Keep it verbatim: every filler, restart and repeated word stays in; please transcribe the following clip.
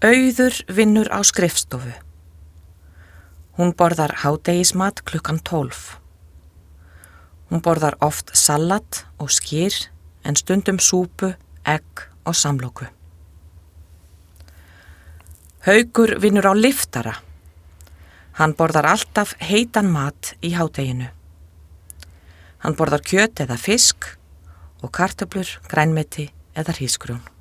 Auður vinnur á skrifstofu. Hún borðar hádegismat klukkan tólf. Hún borðar oft salat og skyr en stundum súpu, egg og samloku. Haukur vinnur á lyftara. Hann borðar alltaf heitan mat í hádeginu. Hann borðar kjöt eða fisk og kartöflur, grænmeti eða hrísgrjón.